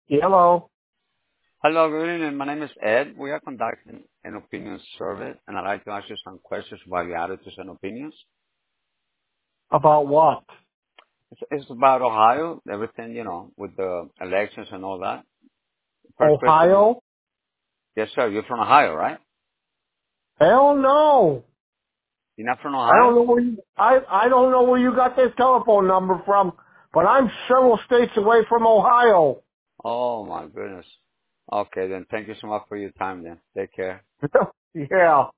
Hello. Hello, good evening. My name is Ed. We are conducting an opinion survey, and I'd like to ask you some questions about your attitudes and opinions. About what? It's about Ohio, everything, with the elections and all that. First question is, Ohio? yes, sir, you're from Ohio, right? Hell no. You're not from I don't Ohio? know where you, I don't know where you got this telephone number from, but I'm several states away from Ohio. Oh, my goodness. Okay, then thank you so much for your time then. Take care. Yeah.